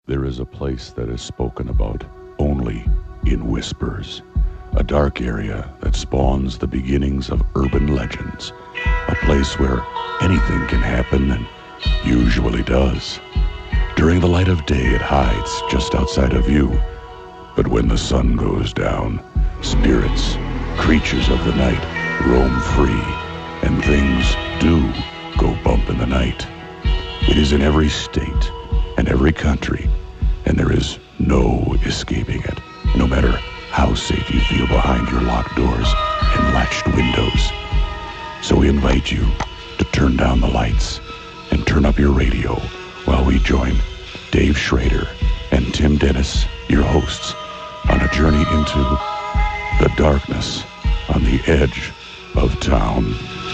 There is a place that is spoken about only in whispers. A dark area that spawns the beginnings of urban legends. A place where anything can happen and usually does. During the light of day, it hides just outside of view. But when the sun goes down, spirits, creatures of the night, roam free, and things do go bump in the night. It is in every state and every country, and there is no escaping it, no matter how safe you feel behind your locked doors and latched windows. So we invite you to turn down the lights and turn up your radio while we join Dave Schrader and Tim Dennis, your hosts, on a journey into the darkness on the edge of town.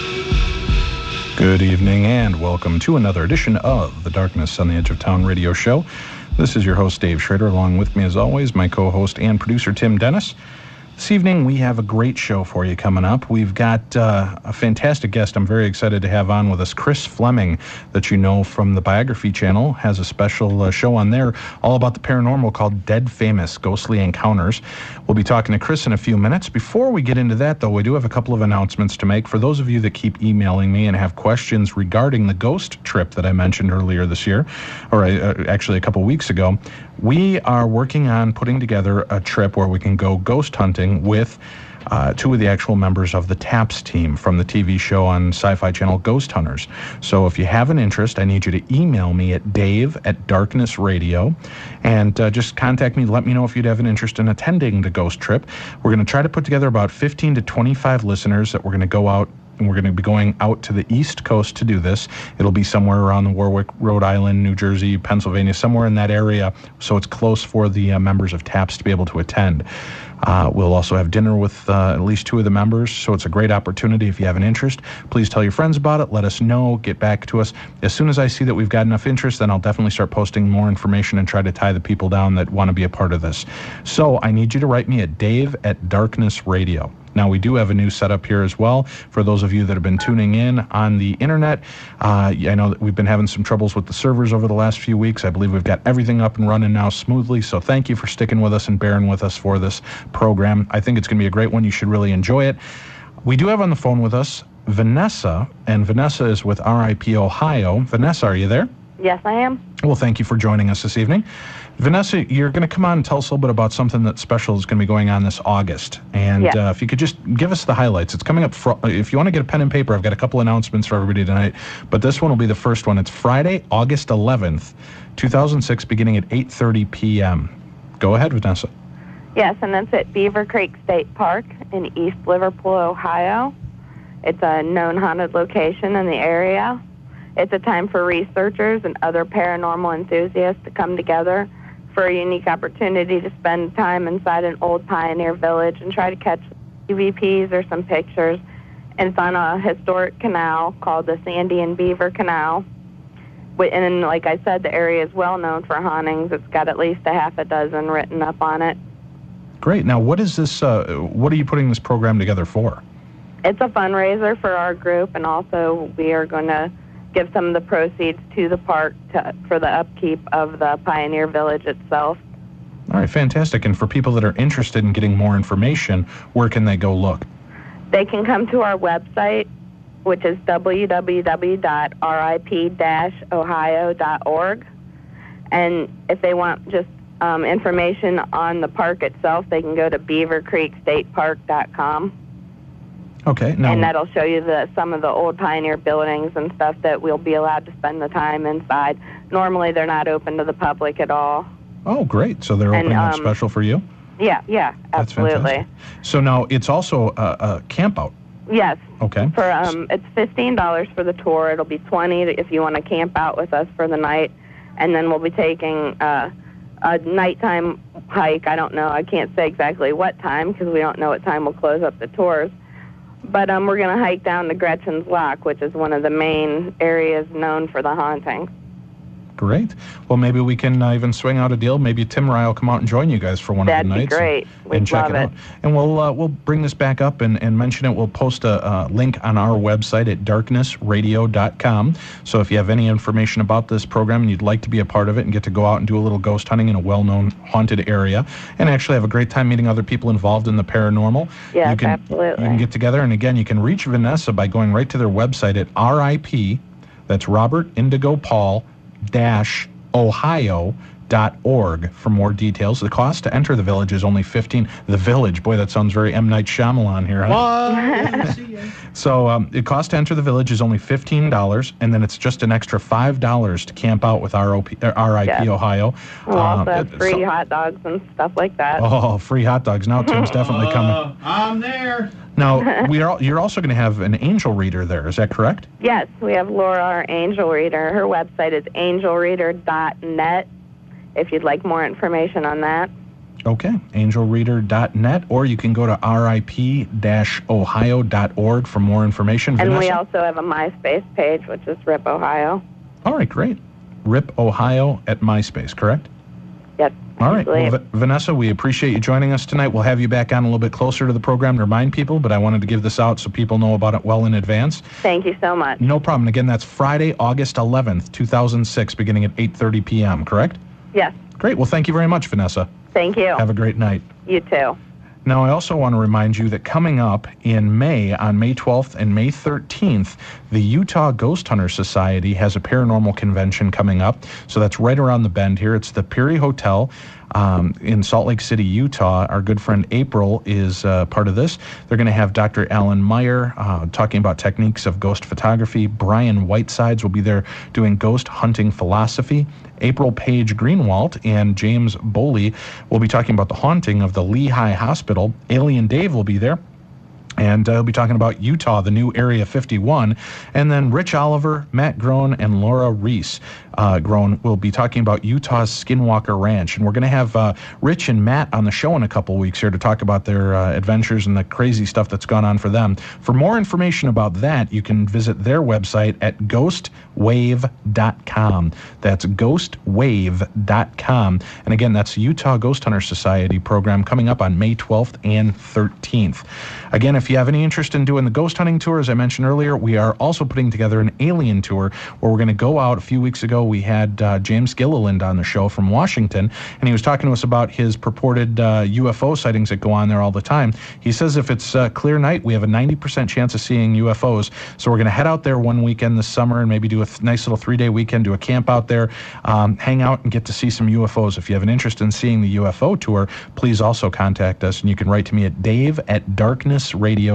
Good evening and welcome to another edition of the Darkness on the Edge of Town radio show. This is your host, Dave Schrader. Along with me, as always, my co-host and producer, Tim Dennis. This evening, we have a great show for you coming up. We've got a fantastic guest I'm very excited to have on with us. Chris Fleming, that you know from the Biography channel, has a special show on there all about the paranormal called Dead Famous, Ghostly Encounters. We'll be talking to Chris in a few minutes. Before we get into that, though, we do have a couple of announcements to make. For those of you that keep emailing me and have questions regarding the ghost trip that I mentioned earlier this year, or actually a couple weeks ago, we are working on putting together a trip where we can go ghost hunting with two of the actual members of the TAPS team from the TV show on Sci-Fi Channel, Ghost Hunters. So if you have an interest, I need you to email me at dave@darknessradio and just contact me. Let me know if you'd have an interest in attending the ghost trip. We're going to try to put together about 15 to 25 listeners that we're going to go out, and we're going to be going out to the East Coast to do this. It'll be somewhere around the Warwick, Rhode Island, New Jersey, Pennsylvania, somewhere in that area, so it's close for the members of TAPS to be able to attend. We'll also have dinner with at least two of the members, so it's a great opportunity. If you have an interest, please tell your friends about it. Let us know. Get back to us. As soon as I see that we've got enough interest, then I'll definitely start posting more information and try to tie the people down that want to be a part of this. So I need you to write me at dave@darknessradio. Now, we do have a new setup here as well. For those of you that have been tuning in on the internet, I know that we've been having some troubles with the servers over the last few weeks. I believe we've got everything up and running now smoothly, so thank you for sticking with us and bearing with us for this program. I think it's going to be a great one. You should really enjoy it. We do have on the phone with us Vanessa, and Vanessa is with RIP Ohio. Vanessa, are you there? Yes, I am. Well, thank you for joining us this evening. Vanessa, you're going to come on and tell us a little bit about something that's special is going to be going on this August. And if you could just give us the highlights. It's coming up, if you want to get a pen and paper, I've got a couple announcements for everybody tonight. But this one will be the first one. It's Friday, August 11th, 2006, beginning at 8:30 p.m. Go ahead, Vanessa. Yes, and that's at Beaver Creek State Park in East Liverpool, Ohio. It's a known haunted location in the area. It's a time for researchers and other paranormal enthusiasts to come together for a unique opportunity to spend time inside an old pioneer village and try to catch EVPs or some pictures. And it's on a historic canal called the Sandy and Beaver Canal. And like I said, the area is well known for hauntings. It's got at least a half a dozen written up on it. Great. Now, what is this? What are you putting this program together for? It's a fundraiser for our group, and also we are going to give some of the proceeds to the park for the upkeep of the Pioneer Village itself. All right, fantastic. And for people that are interested in getting more information, where can they go look? They can come to our website, which is www.rip-ohio.org. And if they want just information on the park itself, they can go to beavercreekstatepark.com. Okay. Now, and that'll show you some of the old pioneer buildings and stuff that we'll be allowed to spend the time inside. Normally, they're not open to the public at all. Oh, great. So they're opening up special for you? Yeah, absolutely. That's fantastic. So now it's also a camp out. Yes. Okay. It's $15 for the tour. It'll be $20 if you want to camp out with us for the night. And then we'll be taking a nighttime hike. I don't know. I can't say exactly what time because we don't know what time we'll close up the tours. But we're going to hike down to Gretchen's Lock, which is one of the main areas known for the hauntings. Great. Well, maybe we can even swing out a deal. Maybe Tim or I will come out and join you guys for one of the nights. That'd be great. And check it out. And we'll bring this back up and mention it. We'll post a link on our website at darknessradio.com. So if you have any information about this program and you'd like to be a part of it and get to go out and do a little ghost hunting in a well-known haunted area and actually have a great time meeting other people involved in the paranormal, absolutely. You can get together. And again, you can reach Vanessa by going right to their website at RIP, that's Robert Indigo Paul Ohio.org for more details. The cost to enter the village is only $15. The village, boy, that sounds very M. Night Shyamalan here. Huh? So the cost to enter the village is only $15, and then it's just an extra $5 to camp out with RIP Ohio. We'll also have free hot dogs and stuff like that. Oh, free hot dogs. Now Tim's definitely coming. I'm there. Now, you're also going to have an angel reader there, is that correct? Yes, we have Laura, our angel reader. Her website is angelreader.net if you'd like more information on that. Okay, angelreader.net, or you can go to rip-ohio.org for more information. And Vanessa? we also have a MySpace page, which is RIP Ohio. All right, great. RIP Ohio at MySpace, correct? Yes. All right. Well, Vanessa, we appreciate you joining us tonight. We'll have you back on a little bit closer to the program to remind people, but I wanted to give this out so people know about it well in advance. Thank you so much. No problem. Again, that's Friday, August 11th, 2006, beginning at 8:30 p.m., correct? Yes. Great. Well, thank you very much, Vanessa. Thank you. Have a great night. You too. Now, I also want to remind you that coming up in May, on May 12th and May 13th, the Utah Ghost Hunter Society has a paranormal convention coming up. So that's right around the bend here. It's the Peary Hotel in Salt Lake City, Utah. Our good friend April is part of this. They're going to have Dr. Alan Meyer talking about techniques of ghost photography. Brian Whitesides will be there doing ghost hunting philosophy. April Page Greenwald and James Boley will be talking about the haunting of the Lehigh Hospital. Alien Dave will be there. And he'll be talking about Utah, the new Area 51. And then Rich Oliver, Matt Groen, and Laura Reese Groen will be talking about Utah's Skinwalker Ranch. And we're going to have Rich and Matt on the show in a couple weeks here to talk about their adventures and the crazy stuff that's gone on for them. For more information about that, you can visit their website at ghostwave.com. That's ghostwave.com. And again, that's the Utah Ghost Hunter Society program coming up on May 12th and 13th. Again, if you have any interest in doing the ghost hunting tour, as I mentioned earlier, we are also putting together an alien tour where we're going to go out. A few weeks ago, we had James Gilliland on the show from Washington, and he was talking to us about his purported UFO sightings that go on there all the time. He says if it's a clear night, we have a 90% chance of seeing UFOs. So we're going to head out there one weekend this summer and maybe do a nice little 3-day weekend, do a camp out there, hang out and get to see some UFOs. If you have an interest in seeing the UFO tour, please also contact us, and you can write to me at dave@darknessradio.com.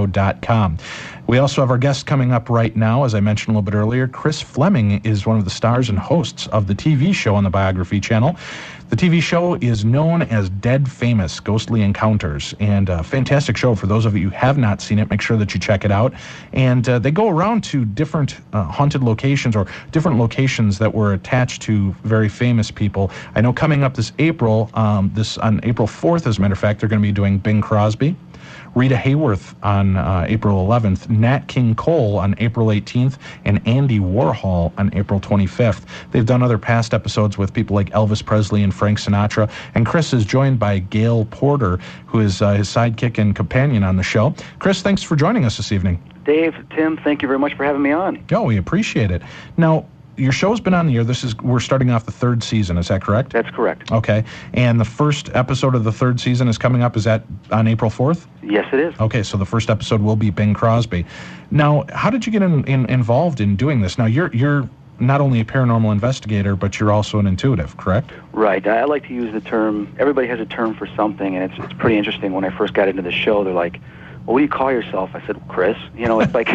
We also have our guest coming up right now. As I mentioned a little bit earlier, Chris Fleming is one of the stars and hosts of the TV show on the Biography Channel. The TV show is known as Dead Famous, Ghostly Encounters, and a fantastic show. For those of you who have not seen it, make sure that you check it out. And they go around to different haunted locations or different locations that were attached to very famous people. I know coming up this April, on April 4th, as a matter of fact, they're going to be doing Bing Crosby, Rita Hayworth on April 11th, Nat King Cole on April 18th, and Andy Warhol on April 25th. They've done other past episodes with people like Elvis Presley and Frank Sinatra, and Chris is joined by Gail Porter, who is his sidekick and companion on the show. Chris, thanks for joining us this evening. Dave, Tim, thank you very much for having me on. Oh, we appreciate it. Now, your show's been on the air. We're starting off the third season. Is that correct? That's correct. Okay. And the first episode of the third season is coming up. Is that on April 4th? Yes, it is. Okay, so the first episode will be Bing Crosby. Now, how did you get involved in doing this? Now, you're not only a paranormal investigator, but you're also an intuitive, correct? Right. I like to use the term, everybody has a term for something, and it's pretty interesting. When I first got into the show, they're like, well, what do you call yourself? I said, Chris. It's like,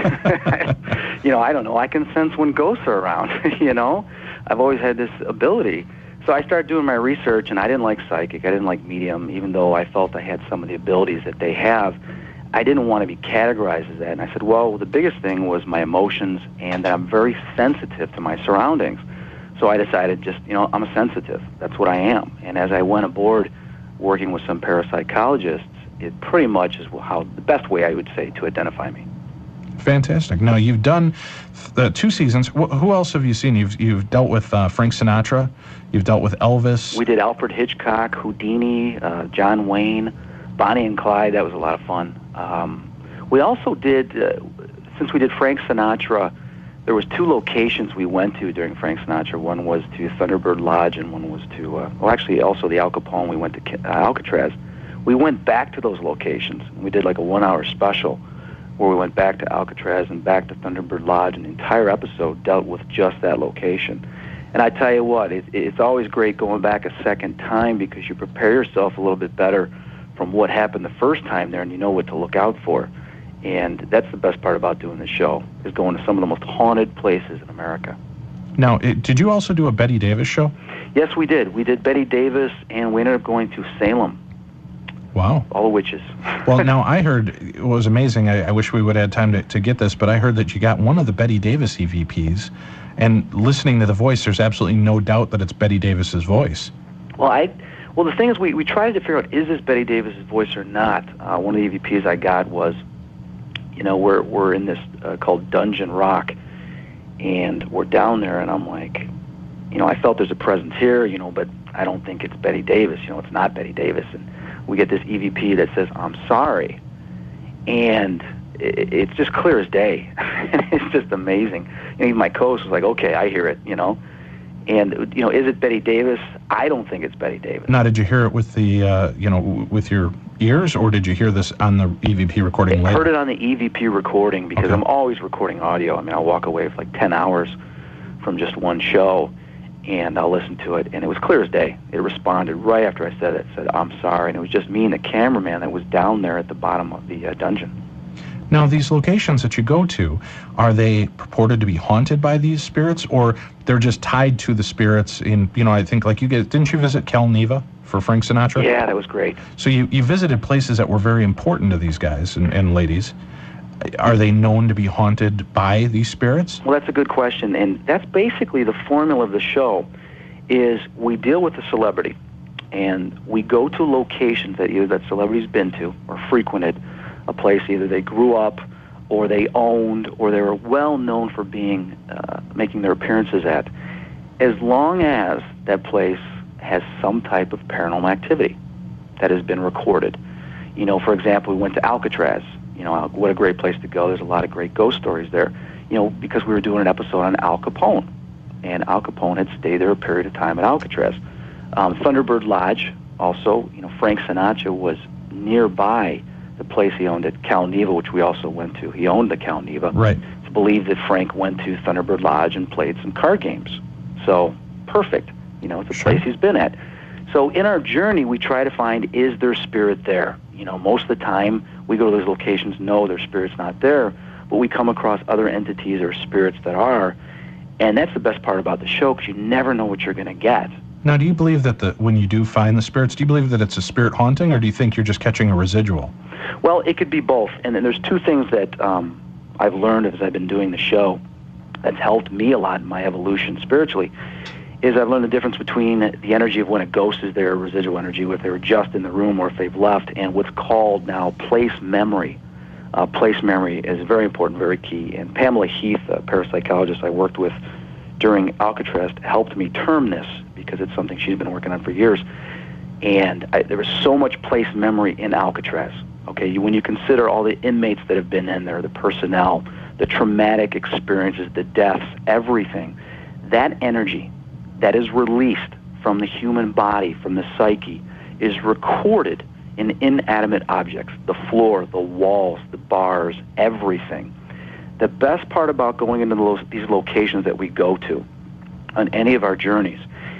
I don't know. I can sense when ghosts are around, I've always had this ability. So I started doing my research, and I didn't like psychic. I didn't like medium, even though I felt I had some of the abilities that they have. I didn't want to be categorized as that. And I said, well, the biggest thing was my emotions and that I'm very sensitive to my surroundings. So I decided I'm a sensitive. That's what I am. And as I went aboard working with some parapsychologists, it pretty much is the best way I would say to identify me. Fantastic. Now, you've done 2 seasons. Who else have you seen? You've dealt with Frank Sinatra. You've dealt with Elvis. We did Alfred Hitchcock, Houdini, John Wayne, Bonnie and Clyde. That was a lot of fun. We also did, since we did Frank Sinatra, there was 2 locations we went to during Frank Sinatra. One was to Thunderbird Lodge, and one was to, also the Al Capone. We went to Alcatraz. We went back to those locations. We did like a 1-hour special where we went back to Alcatraz and back to Thunderbird Lodge. An entire episode dealt with just that location. And I tell you what, it's always great going back a second time because you prepare yourself a little bit better from what happened the first time there, and you know what to look out for. And that's the best part about doing the show, is going to some of the most haunted places in America. Now, did you also do a Betty Davis show? Yes, we did. We did Betty Davis, and we ended up going to Salem. Wow. All the witches. Well, now, I heard, it was amazing, I wish we would have had time to get this, but I heard that you got one of the Betty Davis EVPs, and listening to the voice, there's absolutely no doubt that it's Betty Davis's voice. Well, the thing is, we tried to figure out, is this Betty Davis's voice or not? One of the EVPs I got was, we're in this called Dungeon Rock, and we're down there, and I'm like, I felt there's a presence here, but I don't think it's Betty Davis. It's not Betty Davis. And we get this EVP that says, "I'm sorry," and it's just clear as day. It's just amazing. Even my co-host was like, "Okay, I hear it," And, is it Betty Davis? I don't think it's Betty Davis. Now, did you hear it with the, with your ears, or did you hear this on the EVP recording later? I heard it on the EVP recording because I'm always recording audio. I mean, I'll walk away for like 10 hours from just one show, and I'll listen to it, and it was clear as day. It responded right after I said it. It said, "I'm sorry," and it was just me and the cameraman that was down there at the bottom of the dungeon. Now, these locations that you go to, are they purported to be haunted by these spirits, or they're just tied to the spirits in, I think, like didn't you visit Cal Neva for Frank Sinatra? Yeah, that was great. So you visited places that were very important to these guys and ladies. Are they known to be haunted by these spirits? Well, that's a good question, and that's basically the formula of the show, is we deal with the celebrity, and we go to locations that either that celebrity's been to or frequented, a place either they grew up or they owned or they were well known for being making their appearances at, as long as that place has some type of paranormal activity that has been recorded. For example, we went to Alcatraz. What a great place to go. There's a lot of great ghost stories there, because we were doing an episode on Al Capone, and Al Capone had stayed there a period of time at Alcatraz. Thunderbird Lodge, also, Frank Sinatra was nearby the place he owned at Cal Neva, which we also went to. He owned the Cal Neva. Right. It's believed that Frank went to Thunderbird Lodge and played some card games. So, perfect. It's a place he's been at. So in our journey, we try to find, is there spirit there? Most of the time, we go to those locations, no, their spirit's not there, but we come across other entities or spirits that are, and that's the best part about the show, because you never know what you're going to get. Now, do you believe that when you do find the spirits, do you believe that it's a spirit haunting, or do you think you're just catching a residual? Well, it could be both, and then there's 2 things that I've learned as I've been doing the show that's helped me a lot in my evolution spiritually, is I've learned the difference between the energy of when a ghost is there, residual energy, if they were just in the room or if they've left, and what's called now place memory. Place memory is very important, very key. And Pamela Heath, a parapsychologist I worked with during Alcatraz, helped me term this because it's something she's been working on for years. And there was so much place memory in Alcatraz. Okay, when you consider all the inmates that have been in there, the personnel, the traumatic experiences, the deaths, everything, that energy that is released from the human body, from the psyche, is recorded in inanimate objects, the floor, the walls, the bars, everything. The best part about going into these locations that we go to on any of our journeys,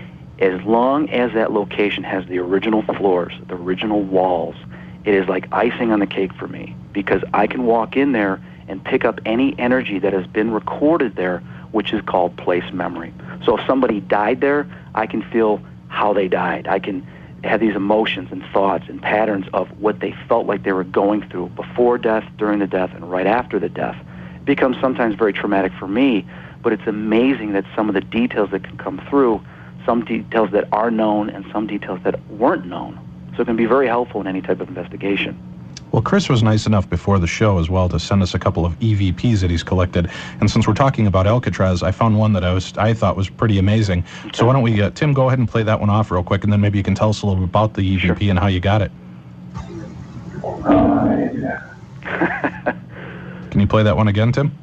as long as that location has the original floors, the original walls, it is like icing on the cake for me, because I can walk in there and pick up any energy that has been recorded there, which is called place memory. So if somebody died there, I can feel how they died. I can have these emotions and thoughts and patterns of what they felt like they were going through before death, during the death, and right after the death. It becomes sometimes very traumatic for me, but it's amazing that some of the details that can come through, some details that are known and some details that weren't known. So it can be very helpful in any type of investigation. Well, Chris was nice enough before the show as well to send us a couple of EVPs that he's collected. And since we're talking about Alcatraz, I found one that I thought was pretty amazing. Okay. So why don't we, Tim, go ahead and play that one off real quick, and then maybe you can tell us a little bit about the EVP and how you got it. Can you play that one again, Tim?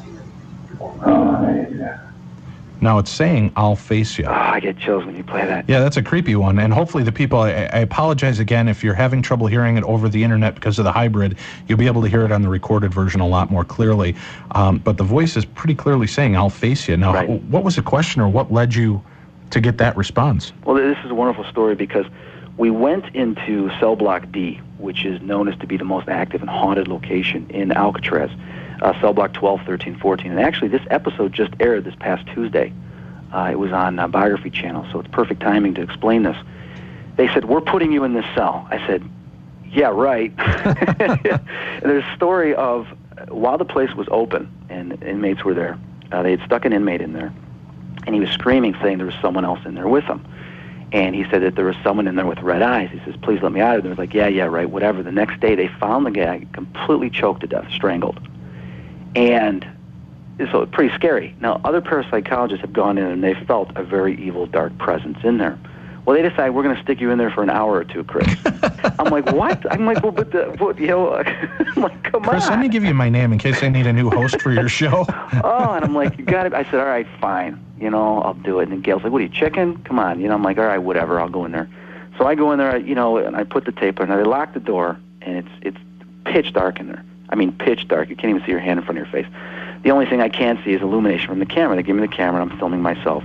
Now it's saying, "I'll face you." Oh, I get chills when you play that. Yeah, that's a creepy one. And hopefully the people, I apologize again if you're having trouble hearing it over the internet because of the hybrid. You'll be able to hear it on the recorded version a lot more clearly. But the voice is pretty clearly saying, "I'll face you." Now, what was the question, or what led you to get that response? Well, this is a wonderful story because we went into Cell Block D, which is known as to be the most active and haunted location in Alcatraz. Cell Block 12, 13, 14. And actually, this episode just aired this past Tuesday. It was on Biography Channel, so it's perfect timing to explain this. They said, "We're putting you in this cell." I said, "Yeah, right." And there's a story of while the place was open and inmates were there, they had stuck an inmate in there, and he was screaming, saying there was someone else in there with him. And he said that there was someone in there with red eyes. He says, "Please let me out." And they were like, yeah, right, whatever. The next day, they found the guy completely choked to death, strangled. And so it's pretty scary. Now, other parapsychologists have gone in and they felt a very evil, dark presence in there. Well, they decided, "We're going to stick you in there for an hour or two, Chris." I'm like, "What?" I'm like, "Well, but I'm like, "Come Chris, on." let me give you my name in case I need a new host for your show. Oh, and I'm like, "You got it." I said, "All right, fine. I'll do it." And then Gail's like, "What are you, chicken? Come on." I'm like, "All right, whatever. I'll go in there." So I go in there, and I put the tape on. Now, they lock the door, and it's pitch dark in there. I mean, pitch dark. You can't even see your hand in front of your face. The only thing I can see is illumination from the camera. They give me the camera, and I'm filming myself.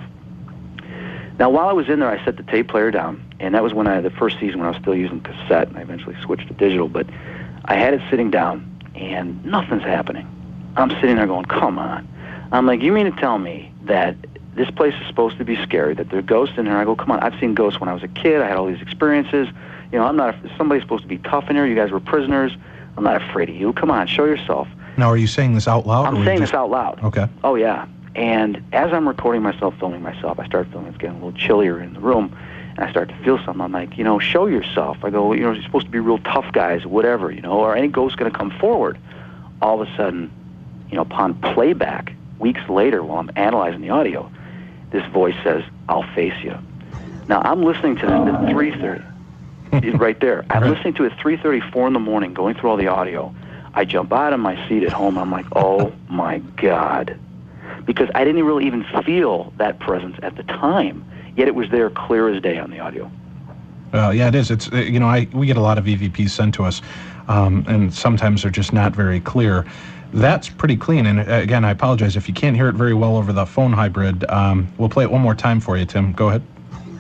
Now, while I was in there, I set the tape player down, and that was when the first season when I was still using cassette, and I eventually switched to digital, but I had it sitting down, and nothing's happening. I'm sitting there going, "Come on." I'm like, "You mean to tell me that this place is supposed to be scary, that there are ghosts in here?" I go, "Come on, I've seen ghosts when I was a kid. I had all these experiences. Somebody's supposed to be tough in here. You guys were prisoners. I'm not afraid of you. Come on, show yourself." Now, are you saying this out loud? I'm saying this out loud. Okay. Oh, yeah. And as I'm recording myself, filming myself, I start feeling it's getting a little chillier in the room, and I start to feel something. I'm like, "Show yourself." I go, "You're supposed to be real tough guys, whatever, or any ghost going to come forward." All of a sudden, upon playback, weeks later, while I'm analyzing the audio, this voice says, "I'll face you." Now, I'm listening to this at 3:30. Right there. I'm listening to it at 3:34 in the morning, going through all the audio. I jump out of my seat at home. I'm like, "Oh, my God." Because I didn't really even feel that presence at the time, yet it was there clear as day on the audio. Yeah, it is. It's we get a lot of EVPs sent to us, and sometimes they're just not very clear. That's pretty clean. And again, I apologize if you can't hear it very well over the phone hybrid. We'll play it one more time for you, Tim. Go ahead.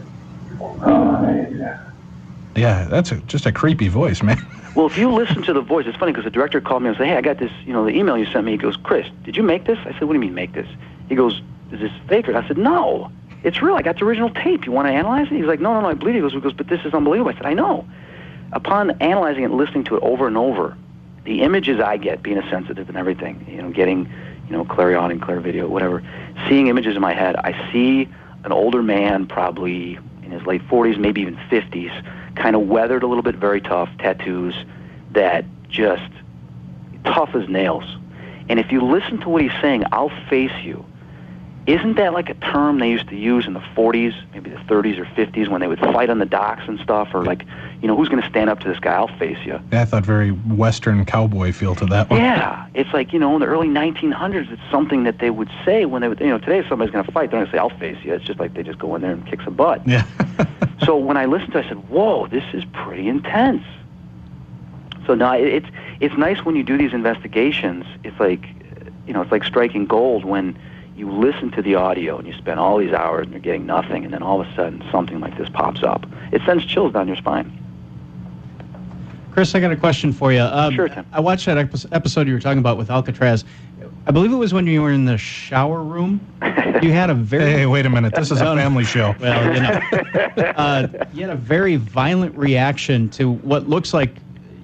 Yeah, that's just a creepy voice, man. Well, if you listen to the voice, it's funny because the director called me and said, "Hey, I got this, the email you sent me." He goes, "Chris, did you make this?" I said, "What do you mean make this?" He goes, "Is this fake?" I said, "No, it's real. I got the original tape. You want to analyze it?" He's like, No, I believe it." He goes, "But this is unbelievable." I said, "I know." Upon analyzing it and listening to it over and over, the images I get, being a sensitive and everything, getting, clairaudience, clear video, whatever, seeing images in my head, I see an older man, probably in his late 40s, maybe even 50s, kind of weathered a little bit, very tough, tattoos, that just tough as nails. And if you listen to what he's saying, "I'll face you," isn't that like a term they used to use in the 40s, maybe the 30s or 50s, when they would fight on the docks and stuff, or like, who's going to stand up to this guy? "I'll face you." Yeah, I thought very Western cowboy feel to that one. Yeah, it's like, in the early 1900s, it's something that they would say when they would, today if somebody's going to fight, they're going to say, "I'll face you." It's just like they just go in there and kick some butt. Yeah. So when I listened to it, I said, "Whoa, this is pretty intense." So now it's nice when you do these investigations. It's like, it's like striking gold when you listen to the audio and you spend all these hours and you're getting nothing, and then all of a sudden something like this pops up. It sends chills down your spine. Chris, I got a question for you. Sure, Tim. I watched that episode you were talking about with Alcatraz. I believe it was when you were in the shower room. You had a very... Hey, wait a minute. This is a family show. Well, you had a very violent reaction to what looks like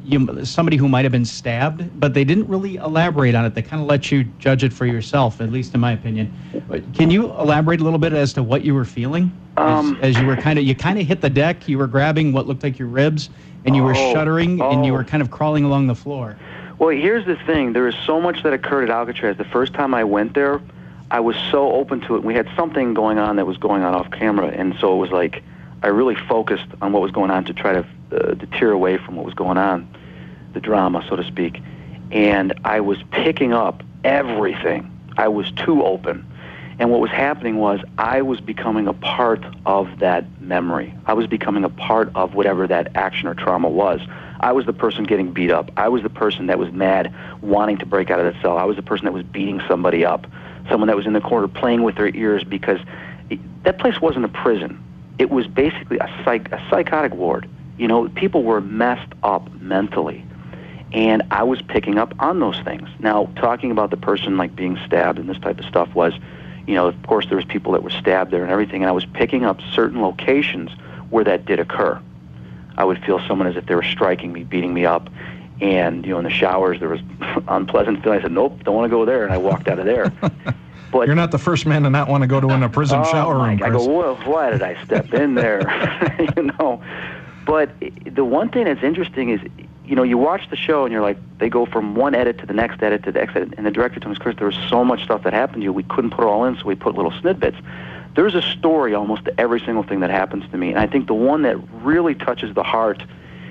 somebody who might have been stabbed, but they didn't really elaborate on it. They kind of let you judge it for yourself, at least in my opinion. Can you elaborate a little bit as to what you were feeling as you were kind of hit the deck? You were grabbing what looked like your ribs, and you were shuddering, and you were kind of crawling along the floor. Well, here's the thing. There was so much that occurred at Alcatraz. The first time I went there, I was so open to it. We had something going on that was going on off camera, and so it was like I really focused on what was going on to try to deter away from what was going on, the drama, so to speak. And I was picking up everything. I was too open. And what was happening was I was becoming a part of that memory. I was becoming a part of whatever that action or trauma was. I was the person getting beat up. I was the person that was mad, wanting to break out of the cell. I was the person that was beating somebody up, someone that was in the corner playing with their ears, because that place wasn't a prison. It was basically a psychotic ward. You know, people were messed up mentally. And I was picking up on those things. Now, talking about the person like being stabbed and this type of stuff was, you know, of course there was people that were stabbed there and everything, and I was picking up certain locations where that did occur. I would feel someone as if they were striking me, beating me up, and, you know, in the showers there was unpleasant feeling. I said, nope, don't want to go there, and I walked out of there. But you're not the first man to not want to go to a prison shower room, Chris. I go, well, why did I step in there? You know. But the one thing that's interesting is, you know, you watch the show and you're like, they go from one edit to the next edit to the next edit, and the director told me, Chris, there was so much stuff that happened to you, we couldn't put it all in, so we put little snippets. There's a story almost to every single thing that happens to me, and I think the one that really touches the heart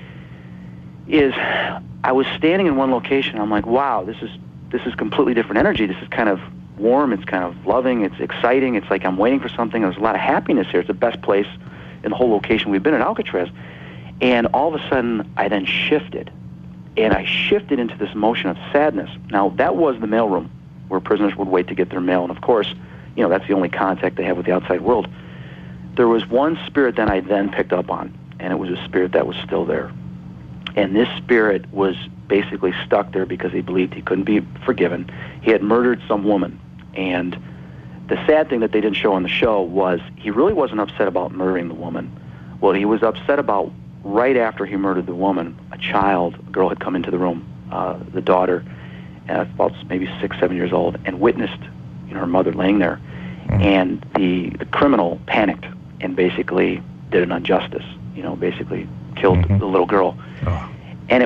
is I was standing in one location, I'm like, wow, this is completely different energy. This is kind of warm, it's kind of loving, it's exciting, it's like I'm waiting for something, there's a lot of happiness here. It's the best place in the whole location we've been at Alcatraz. And all of a sudden, I then shifted. And I shifted into this motion of sadness. Now, that was the mailroom where prisoners would wait to get their mail. And of course, you know, that's the only contact they have with the outside world. There was one spirit that I then picked up on, and it was a spirit that was still there. And this spirit was basically stuck there because he believed he couldn't be forgiven. He had murdered some woman. And the sad thing that they didn't show on the show was he really wasn't upset about murdering the woman. What he was upset about, right after he murdered the woman, a girl had come into the room, the daughter, about maybe 6, 7 years old, and witnessed, you know, her mother laying there. And the criminal panicked and basically did an injustice, you know, basically killed the little girl. Oh. And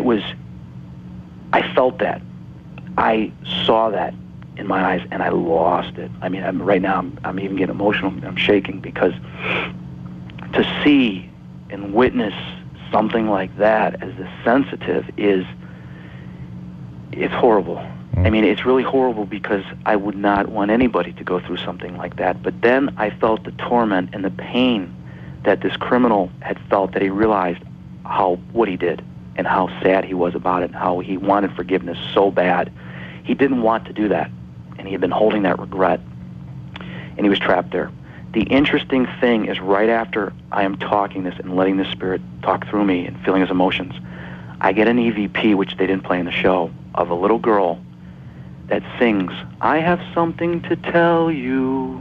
I felt that. I saw that in my eyes, and I lost it. I mean, right now I'm even getting emotional. I'm shaking because to see and witness something like that as a sensitive it's horrible. I mean, it's really horrible because I would not want anybody to go through something like that. But then I felt the torment and the pain that this criminal had felt, that he realized what he did and how sad he was about it, and how he wanted forgiveness so bad. He didn't want to do that, and he had been holding that regret, and he was trapped there. The interesting thing is, right after I am talking this and letting the spirit talk through me and feeling his emotions, I get an EVP, which they didn't play in the show, of a little girl that sings, "I have something to tell you."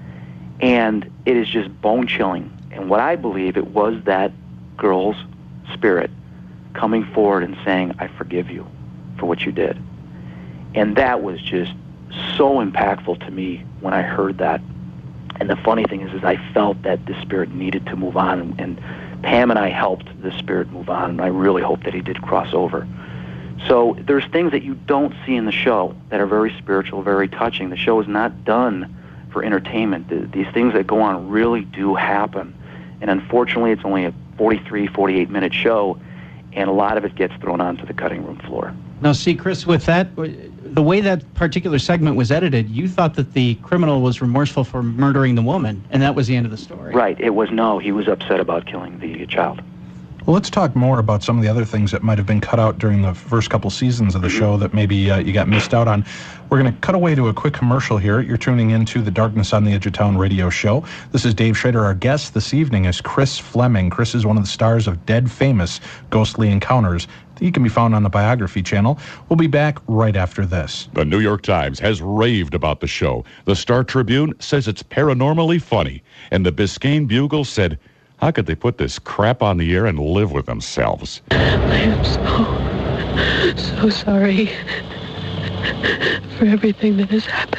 And it is just bone-chilling. And what I believe, it was that girl's spirit coming forward and saying, "I forgive you for what you did." And that was just so impactful to me when I heard that. And the funny thing is I felt that the spirit needed to move on, and Pam and I helped the spirit move on, and I really hope that he did cross over. So there's things that you don't see in the show that are very spiritual, very touching. The show is not done for entertainment. These things that go on really do happen. And unfortunately, it's only a 43, 48-minute show, and a lot of it gets thrown onto the cutting room floor. Now, see, Chris, with that, the way that particular segment was edited, you thought that the criminal was remorseful for murdering the woman, and that was the end of the story. Right. He was upset about killing the child. Well, let's talk more about some of the other things that might have been cut out during the first couple seasons of the show that maybe you got missed out on. We're going to cut away to a quick commercial here. You're tuning into the Darkness on the Edge of Town radio show. This is Dave Schrader. Our guest this evening is Chris Fleming. Chris is one of the stars of Dead Famous Ghostly Encounters. He can be found on the Biography channel. We'll be back right after this. The New York Times has raved about the show. The Star Tribune says it's paranormally funny. And the Biscayne Bugle said, how could they put this crap on the air and live with themselves? I am so so sorry for everything that has happened.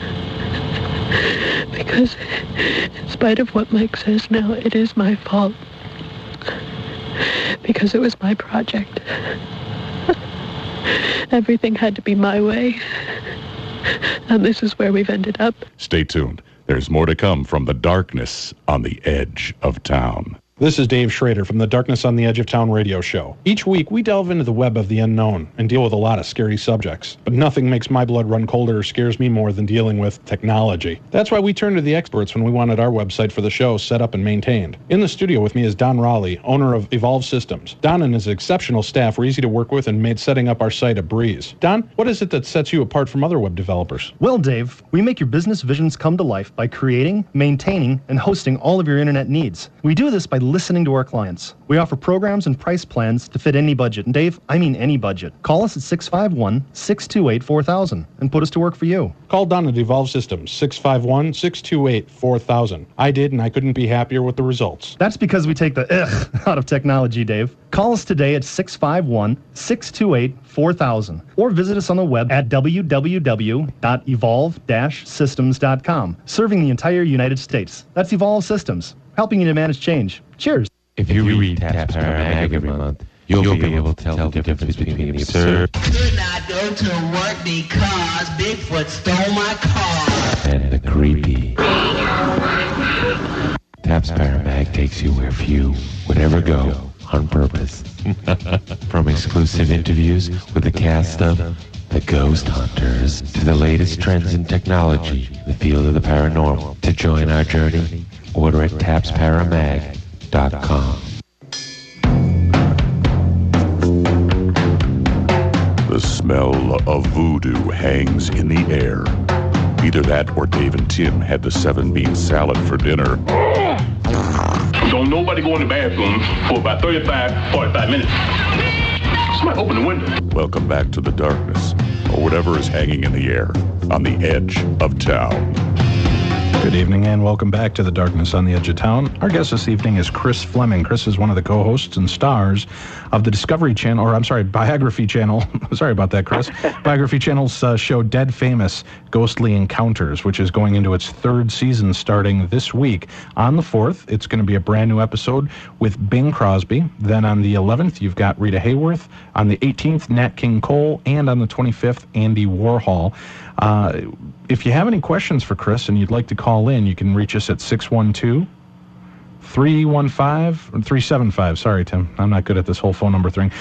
Because in spite of what Mike says now, it is my fault. Because it was my project. Everything had to be my way. And this is where we've ended up. Stay tuned. There's more to come from the darkness on the edge of town. This is Dave Schrader from the Darkness on the Edge of Town radio show. Each week, we delve into the web of the unknown and deal with a lot of scary subjects. But nothing makes my blood run colder or scares me more than dealing with technology. That's why we turn to the experts when we wanted our website for the show set up and maintained. In the studio with me is Don Raleigh, owner of Evolve Systems. Don and his exceptional staff were easy to work with and made setting up our site a breeze. Don, what is it that sets you apart from other web developers? Well, Dave, we make your business visions come to life by creating, maintaining, and hosting all of your internet needs. We do this by listening to our clients. We offer programs and price plans to fit any budget. And Dave, I mean any budget. Call us at 651-628-4000 and put us to work for you. Call Don at Evolve Systems, 651-628-4000. I did, and I couldn't be happier with the results. That's because we take the ugh out of technology, Dave. Call us today at 651-628-4000 or visit us on the web at www.evolve-systems.com, serving the entire United States. That's Evolve Systems, helping you to manage change. Cheers. If you read Taps Paramag every month, you'll be able to tell the difference between the absurd Could not go to work because Bigfoot stole my car. and the creepy. Taps Paramag takes you where few would ever go on purpose. From exclusive interviews with the cast of The Ghost Hunters to the latest trends in technology in the field of the paranormal. To join our journey, order at tapsparamag.com. The smell of voodoo hangs in the air. Either that or Dave and Tim had the 7-bean salad for dinner. Don't nobody go in the bathroom for about 45 minutes. Somebody open the window. Welcome back to the darkness, or whatever is hanging in the air, on the edge of town. Good evening and welcome back to the Darkness on the Edge of Town. Our guest this evening is Chris Fleming. Chris is one of the co-hosts and stars of the Discovery Channel, Biography Channel. Sorry about that, Chris. Biography Channel's show Dead Famous Ghostly Encounters, which is going into its 3rd season starting this week. On the 4th, it's going to be a brand new episode with Bing Crosby. Then on the 11th, you've got Rita Hayworth. On the 18th, Nat King Cole. And on the 25th, Andy Warhol. If you have any questions for Chris and you'd like to call in, you can reach us at 612-375, sorry, Tim, I'm not good at this whole phone number thing,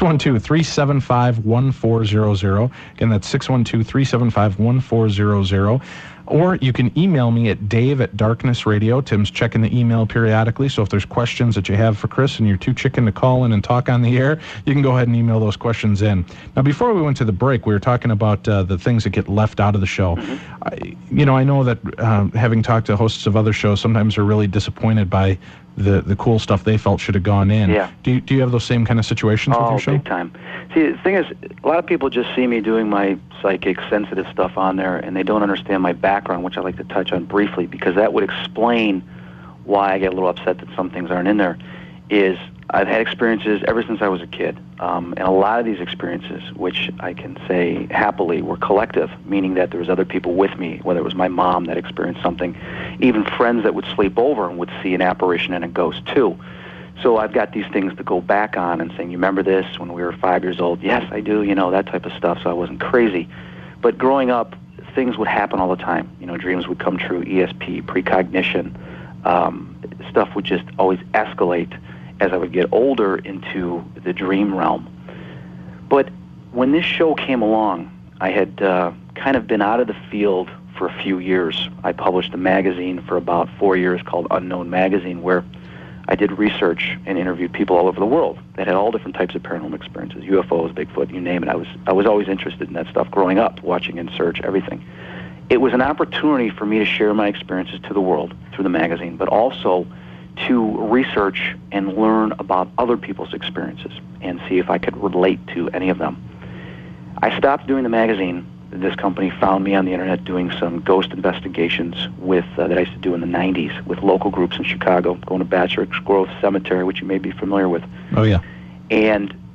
612-375-1400. Again, that's 612-375-1400. Or you can email me at dave@darknessradio. Tim's checking the email periodically, so if there's questions that you have for Chris and you're too chicken to call in and talk on the air, you can go ahead and email those questions in. Now, before we went to the break, we were talking about the things that get left out of the show. I know that having talked to hosts of other shows, sometimes they're really disappointed by the cool stuff they felt should have gone in. Yeah. Do you have those same kind of situations with your show? Oh, big time. See, the thing is, a lot of people just see me doing my psychic, sensitive stuff on there, and they don't understand my background, which I like to touch on briefly, because that would explain why I get a little upset that some things aren't in there, is I've had experiences ever since I was a kid, and a lot of these experiences, which I can say happily were collective, meaning that there was other people with me, whether it was my mom that experienced something, even friends that would sleep over and would see an apparition and a ghost too. So I've got these things to go back on and saying, you remember this when we were 5 years old? Yes, I do, that type of stuff, so I wasn't crazy. But growing up, things would happen all the time. Dreams would come true, ESP, precognition. Stuff would just always escalate as I would get older into the dream realm. But when this show came along, I had kind of been out of the field for a few years. I published a magazine for about 4 years called Unknown Magazine, where I did research and interviewed people all over the world that had all different types of paranormal experiences, UFOs, Bigfoot, you name it. I was always interested in that stuff growing up, watching In Search, everything. It was an opportunity for me to share my experiences to the world through the magazine, but also to research and learn about other people's experiences and see if I could relate to any of them. I stopped doing the magazine. This company found me on the internet doing some ghost investigations that I used to do in the 90s with local groups in Chicago, going to Bachelor's Grove Cemetery, which you may be familiar with. Oh, yeah. And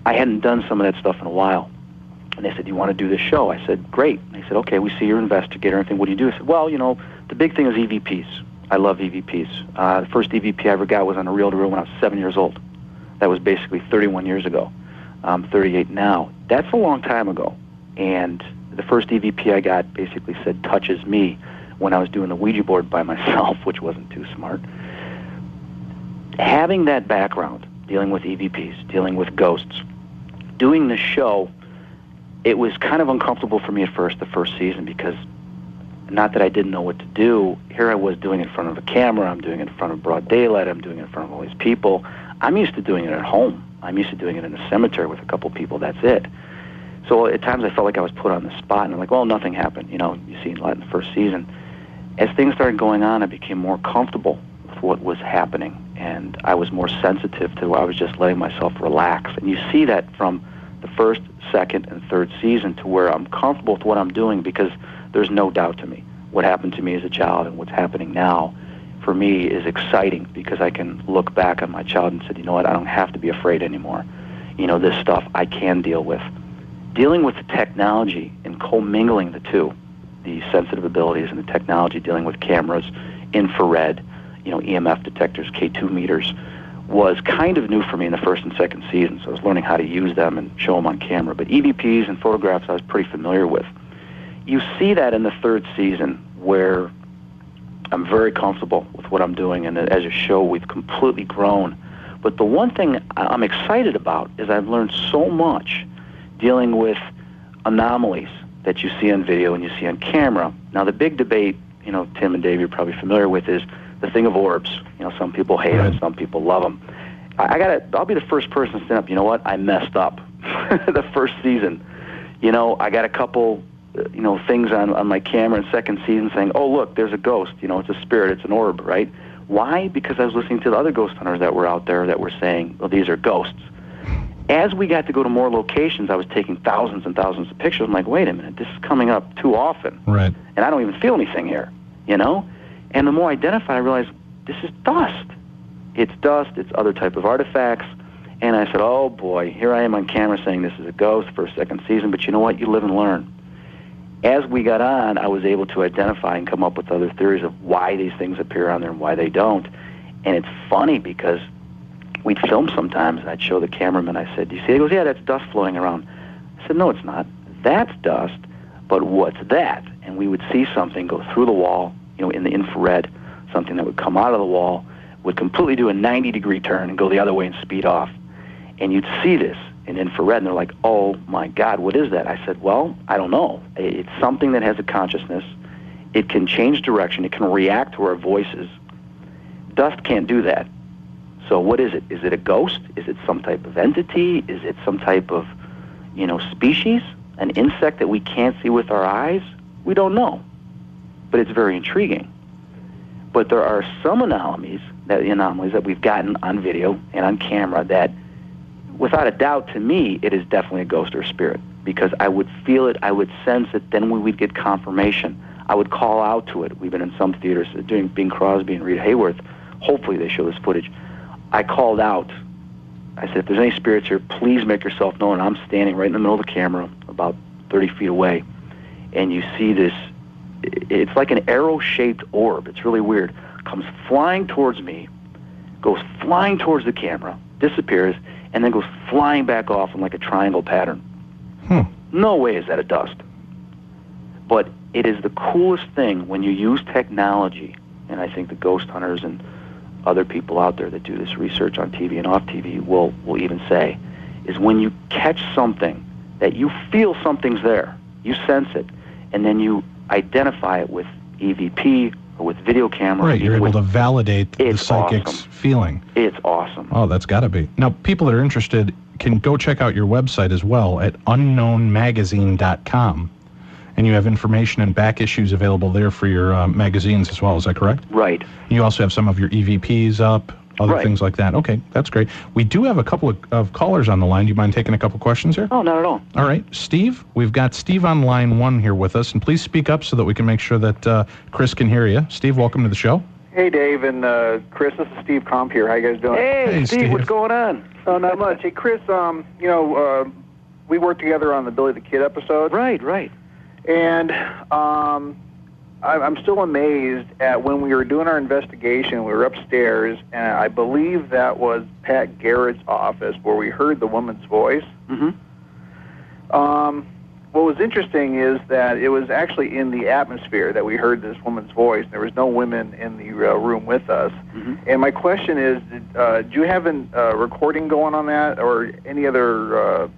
I hadn't done some of that stuff in a while. And they said, do you want to do this show? I said, great. And they said, okay, we see you're an investigator. And what do you do? I said, well, the big thing is EVPs. I love EVPs. The first EVP I ever got was on a reel-to-reel when I was 7 years old. That was basically 31 years ago. I'm 38 now. That's a long time ago. And the first EVP I got basically said, touches me, when I was doing the Ouija board by myself, which wasn't too smart. Having that background, dealing with EVPs, dealing with ghosts, doing the show, it was kind of uncomfortable for me at first, the first season, because not that I didn't know what to do. Here I was doing it in front of a camera. I'm doing it in front of broad daylight. I'm doing it in front of all these people. I'm used to doing it at home. I'm used to doing it in a cemetery with a couple people. That's it. So at times I felt like I was put on the spot, and I'm like, well, nothing happened. You see a lot in the first season. As things started going on, I became more comfortable with what was happening, and I was more sensitive to I was just letting myself relax. And you see that from the first, second, and third season to where I'm comfortable with what I'm doing, because there's no doubt to me. What happened to me as a child and what's happening now, for me, is exciting, because I can look back on my childhood and say, you know what, I don't have to be afraid anymore. This stuff I can deal with. Dealing with the technology and commingling the two, the sensitive abilities and the technology, dealing with cameras, infrared, EMF detectors, K2 meters, was kind of new for me in the first and second season, so I was learning how to use them and show them on camera. But EVPs and photographs I was pretty familiar with. You see that in the third season, where I'm very comfortable with what I'm doing, and as a show, we've completely grown. But the one thing I'm excited about is I've learned so much dealing with anomalies that you see on video and you see on camera. Now, the big debate, Tim and Dave, you're probably familiar with, is the thing of orbs. Some people hate them, some people love them. I'll be the first person to stand up. You know what? I messed up the first season. I got a couple, things on my camera in second season saying, oh, look, there's a ghost. It's a spirit, it's an orb, right? Why? Because I was listening to the other ghost hunters that were out there that were saying, well, these are ghosts. As we got to go to more locations, I was taking thousands and thousands of pictures. I'm like, wait a minute, this is coming up too often. Right. And I don't even feel anything here, And the more I identify, I realize this is dust. It's dust, it's other type of artifacts. And I said, oh boy, here I am on camera saying this is a ghost, first, second season, but you know what? You live and learn. As we got on, I was able to identify and come up with other theories of why these things appear on there and why they don't. And it's funny because we'd film sometimes, and I'd show the cameraman. I said, do you see it? He goes, yeah, that's dust floating around. I said, no, it's not. That's dust, but what's that? And we would see something go through the wall, in the infrared, something that would come out of the wall, would completely do a 90-degree turn and go the other way and speed off. And you'd see this in infrared, and they're like, oh, my God, what is that? I said, well, I don't know. It's something that has a consciousness. It can change direction. It can react to our voices. Dust can't do that. So what is it? Is it a ghost? Is it some type of entity? Is it some type of, species? An insect that we can't see with our eyes? We don't know. But it's very intriguing. But there are some anomalies that we've gotten on video and on camera that, without a doubt, to me, it is definitely a ghost or a spirit. Because I would feel it, I would sense it, then we would get confirmation. I would call out to it. We've been in some theaters doing Bing Crosby and Rita Hayworth. Hopefully they show this footage. I called out. I said, if there's any spirits here, please make yourself known. I'm standing right in the middle of the camera, about 30 feet away, and you see this, it's like an arrow-shaped orb. It's really weird. Comes flying towards me, goes flying towards the camera, disappears, and then goes flying back off in like a triangle pattern. No way is that a dust. But it is the coolest thing when you use technology, and I think the ghost hunters and other people out there that do this research on TV and off TV will even say, is when you catch something that you feel something's there, you sense it, and then you identify it with EVP or with video camera. Right, you're able to validate the psychic's feeling. It's awesome. Oh, that's got to be. Now, people that are interested can go check out your website as well at unknownmagazine.com. And you have information and back issues available there for your magazines as well. Is that correct? Right. You also have some of your EVPs up, other things like that. Okay, that's great. We do have a couple of callers on the line. Do you mind taking a couple questions here? Oh, not at all. All right. Steve, we've got Steve on line 1 here with us. And please speak up so that we can make sure that Chris can hear you. Steve, welcome to the show. Hey, Dave and Chris. This is Steve Comp here. How you guys doing? Hey, Steve, what's going on? Oh, not much. Hey, Chris. We worked together on the Billy the Kid episode. Right. And I'm still amazed at when we were doing our investigation. We were upstairs, and I believe that was Pat Garrett's office where we heard the woman's voice. Mm-hmm. What was interesting is that it was actually in the atmosphere that we heard this woman's voice. There was no women in the room with us. Mm-hmm. And my question is, do you have a recording going on that or any other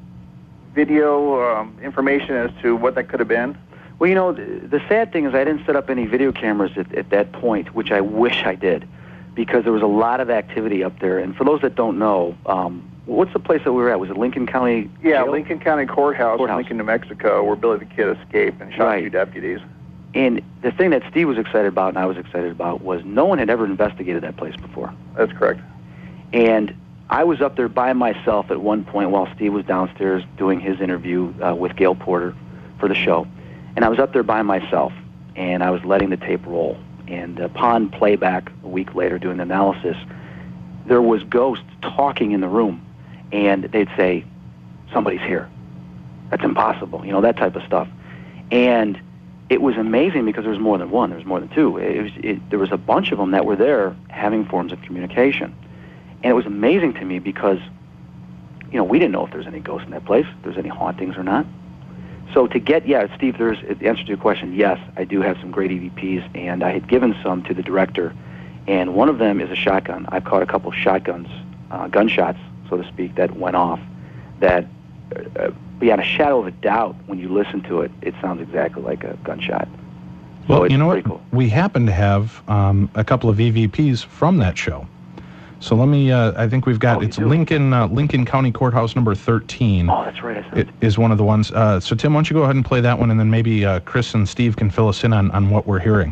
video information as to what that could have been? Well, the sad thing is I didn't set up any video cameras at that point, which I wish I did, because there was a lot of activity up there. And for those that don't know, what's the place that we were at? Was it Lincoln County Yeah, Jail? Lincoln County Courthouse in Lincoln, New Mexico, where Billy the Kid escaped and shot 2 deputies. And the thing that Steve was excited about and I was excited about was no one had ever investigated that place before. That's correct. And I was up there by myself at one point while Steve was downstairs doing his interview with Gail Porter for the show. And I was up there by myself, and I was letting the tape roll. And upon playback a week later doing the analysis, there was ghosts talking in the room. And they'd say, somebody's here. That's impossible, that type of stuff. And it was amazing because there was more than one. There was more than two. There was a bunch of them that were there having forms of communication. And it was amazing to me because, we didn't know if there's any ghosts in that place, if there's any hauntings or not. So Steve, the answer to your question, yes, I do have some great EVPs, and I had given some to the director. And one of them is a shotgun. I've caught a couple shotguns, gunshots, so to speak, that went off that, beyond a shadow of a doubt, when you listen to it, it sounds exactly like a gunshot. Well, you know what? Cool. We happen to have a couple of EVPs from that show. So let me, I think we've got, it's Lincoln County Courthouse number 13. Oh, that's right. It is one of the ones. So Tim, why don't you go ahead and play that one, and then maybe Chris and Steve can fill us in on what we're hearing.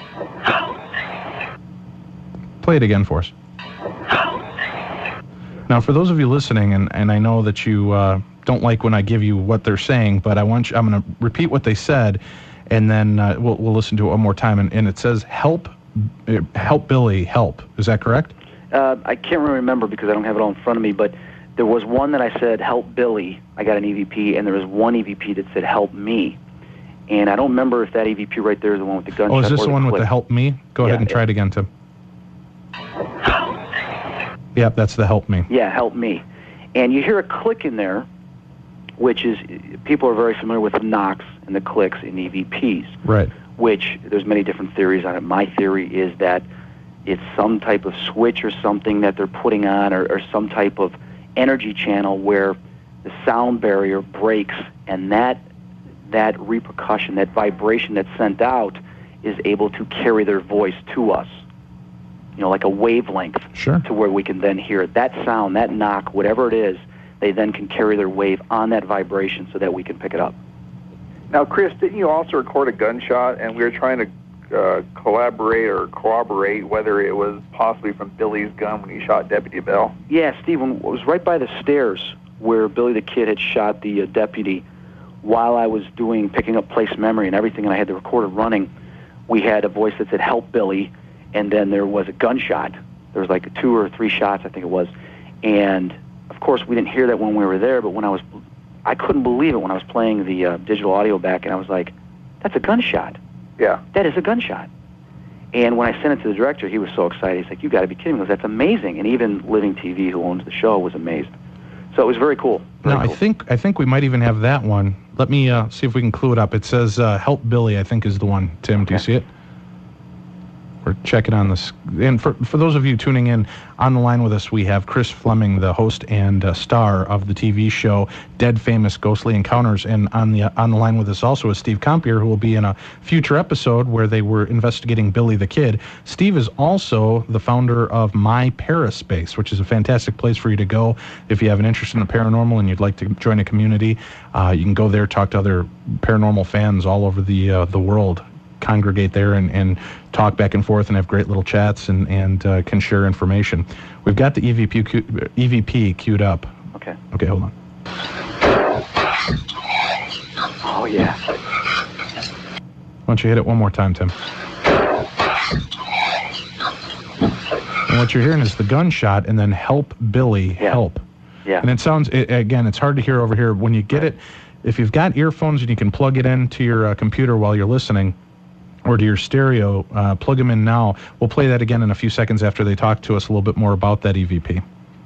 Play it again for us. Now, for those of you listening, and I know that you don't like when I give you what they're saying, but I'm going to repeat what they said, and then we'll listen to it one more time. And it says, help Billy, help. Is that correct? I can't really remember because I don't have it all in front of me, but there was one that I said, help Billy. I got an EVP, and there was one EVP that said, help me. And I don't remember if that EVP right there is the one with the gunshot. Oh, is this the one with the help me? Go ahead and try it again, Tim. Yep, that's the help me. Yeah, help me. And you hear a click in there, which is, people are very familiar with the knocks and the clicks in EVPs. Right. Which, there's many different theories on it. My theory is that it's some type of switch or something that they're putting on, or some type of energy channel where the sound barrier breaks, and that repercussion, that vibration that's sent out, is able to carry their voice to us. Like a wavelength. Sure. To where we can then hear it. That sound, that knock, whatever it is, they then can carry their wave on that vibration so that we can pick it up. Now, Chris, didn't you also record a gunshot, and we were trying to collaborate or corroborate whether it was possibly from Billy's gun when he shot Deputy Bell? Yeah, Stephen, it was right by the stairs where Billy the Kid had shot the deputy. While I was picking up place memory and everything, and I had the recorder running, we had a voice that said, help Billy, and then there was a gunshot. There was like 2 or 3 shots, I think it was. And, of course, we didn't hear that when we were there, but I couldn't believe it when I was playing the digital audio back, and I was like, that's a gunshot. Yeah. That is a gunshot. And when I sent it to the director, he was so excited. He's like, you got to be kidding me. He goes, that's amazing. And even Living TV, who owns the show, was amazed. So it was very cool. Now, cool. I think we might even have that one. Let me see if we can clue it up. It says, help Billy, I think is the one. Tim, okay. Do you see it? We're checking on this. And for those of you tuning in, on the line with us, we have Chris Fleming, the host and star of the TV show Dead Famous Ghostly Encounters. And on the line with us also is Steve Compier, who will be in a future episode where they were investigating Billy the Kid. Steve is also the founder of MyParaSpace, which is a fantastic place for you to go if you have an interest in the paranormal and you'd like to join a community. You can go there, talk to other paranormal fans all over the world. Congregate there and talk back and forth and have great little chats and can share information. We've got the EVP queued up. Okay. Okay, hold on. Oh, yeah. Why don't you hit it one more time, Tim? And what you're hearing is the gunshot and then help, Billy, help. Yeah. And it sounds, again, it's hard to hear over here. When you get it, if you've got earphones and you can plug it into your computer while you're listening, or to your stereo, plug them in now. We'll play that again in a few seconds after they talk to us a little bit more about that EVP.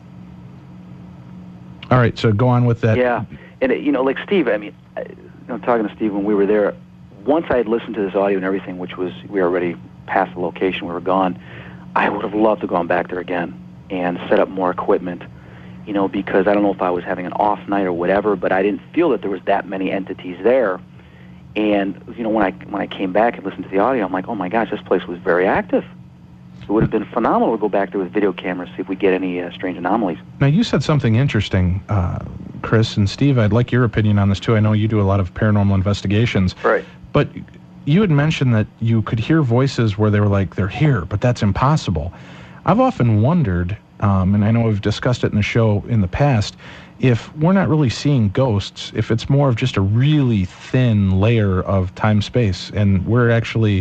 All right, so go on with that. Yeah, and like Steve, I mean, I'm talking to Steve when we were there. Once I had listened to this audio and everything, which was, we were already past the location, we were gone, I would have loved to have gone back there again and set up more equipment, because I don't know if I was having an off night or whatever, but I didn't feel that there was that many entities there. And, when I came back and listened to the audio, I'm like, oh my gosh, this place was very active. It would have been phenomenal to go back there with video cameras, see if we get any strange anomalies. Now, you said something interesting, Chris, and Steve, I'd like your opinion on this too. I know you do a lot of paranormal investigations. Right. But you had mentioned that you could hear voices where they were like, they're here, but that's impossible. I've often wondered, and I know we've discussed it in the show in the past, if we're not really seeing ghosts, if it's more of just a really thin layer of time-space, and we're actually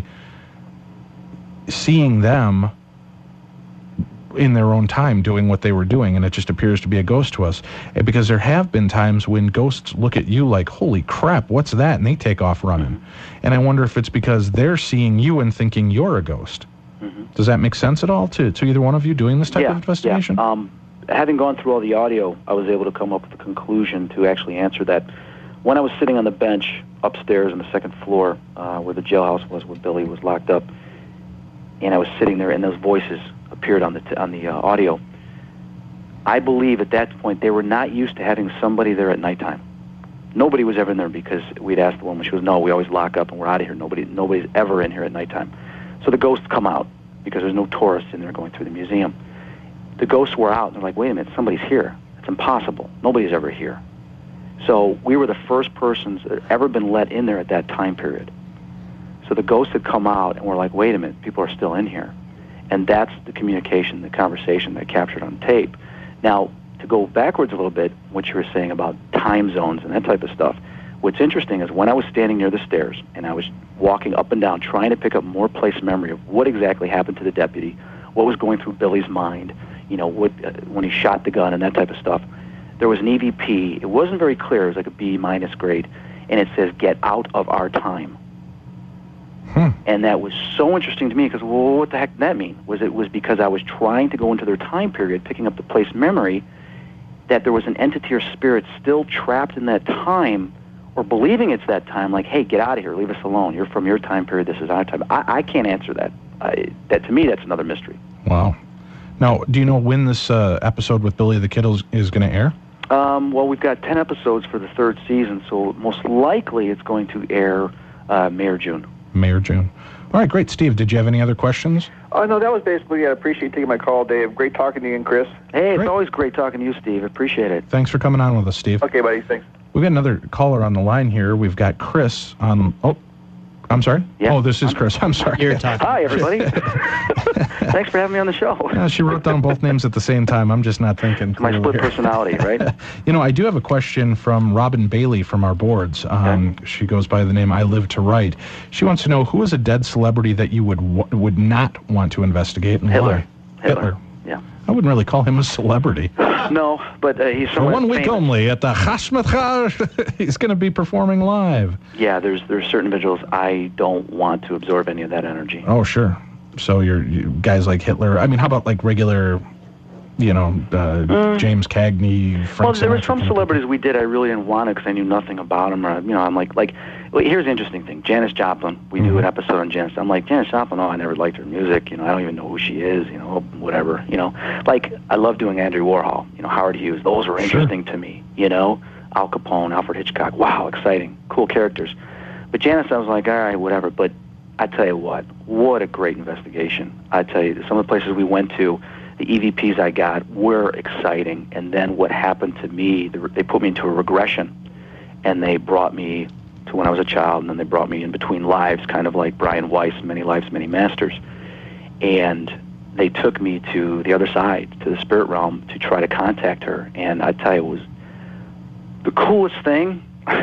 seeing them in their own time doing what they were doing, and it just appears to be a ghost to us. Because there have been times when ghosts look at you like, holy crap, what's that? And they take off running. And I wonder if it's because they're seeing you and thinking you're a ghost. Does that make sense at all to either one of you doing this type of investigation? Yeah. Having gone through all the audio, I was able to come up with a conclusion to actually answer that. When I was sitting on the bench upstairs on the second floor, where the jailhouse was, where Billy was locked up, and I was sitting there, and those voices appeared on the audio, I believe at that point they were not used to having somebody there at nighttime. Nobody was ever in there, because we'd asked the woman, she goes, no, we always lock up and we're out of here. Nobody's ever in here at nighttime. So the ghosts come out, because there's no tourists in there going through the museum. The ghosts were out, and they're like, wait a minute, somebody's here. It's impossible. Nobody's ever here. So we were the first persons that had ever been let in there at that time period. So the ghosts had come out, and we're like, wait a minute, people are still in here. And that's the communication, the conversation that I captured on tape. Now, to go backwards a little bit, what you were saying about time zones and that type of stuff, what's interesting is when I was standing near the stairs, and I was walking up and down trying to pick up more place memory of what exactly happened to the deputy, what was going through Billy's mind, when he shot the gun and that type of stuff, there was an EVP. It wasn't very clear. It was like a B- grade, and it says, get out of our time. And that was so interesting to me, because, well, what the heck did that mean? It was because I was trying to go into their time period, picking up the place memory, that there was an entity or spirit still trapped in that time, or believing it's that time, like, hey, get out of here, leave us alone. You're from your time period, this is our time. I can't answer that. That to me, that's another mystery. Wow. Now, do you know when this episode with Billy the Kid is going to air? Well, we've got 10 episodes for the third season, so most likely it's going to air May or June. May or June. All right, great. Steve, did you have any other questions? Oh, no, that was basically it. I appreciate taking my call, Dave. Great talking to you and Chris. Hey, it's always great talking to you, Steve. Appreciate it. Thanks for coming on with us, Steve. Okay, buddy. Thanks. We've got another caller on the line here. We've got Chris on... Oh, I'm sorry? Yeah. Oh, this is Chris. I'm sorry. You're talking. Hi, everybody. Thanks for having me on the show. Yeah, she wrote down both names at the same time. I'm just not thinking. It's my split personality, right? I do have a question from Robin Bailey from our boards. She goes by the name I Live to Write. She wants to know, who is a dead celebrity that you would not want to investigate, and Hitler. why? Hitler. Yeah. I wouldn't really call him a celebrity. No, but he's for 1 week famous. Only at the Chashmachar. He's going to be performing live. Yeah, there's certain individuals I don't want to absorb any of that energy. Oh, sure. So you guys like Hitler. I mean, how about like regular, James Cagney, Frank Well, there were Sinatra some celebrities we did I really didn't want to, because I knew nothing about them. Or, I'm like, well, here's the interesting thing. Janis Joplin, we do an episode on Janis. I'm like, Janis Joplin, I never liked her music. I don't even know who she is, whatever. Like, I love doing Andrew Warhol, Howard Hughes. Those were interesting to me, Al Capone, Alfred Hitchcock. Wow, exciting, cool characters. But Janis, I was like, all right, whatever. But I tell you what a great investigation. I tell you, some of the places we went to, the EVPs I got were exciting. And then what happened to me, they put me into a regression, and they brought me to when I was a child, and then they brought me in between lives, kind of like Brian Weiss, Many Lives, Many Masters. And they took me to the other side, to the spirit realm, to try to contact her. And I tell you, it was the coolest thing,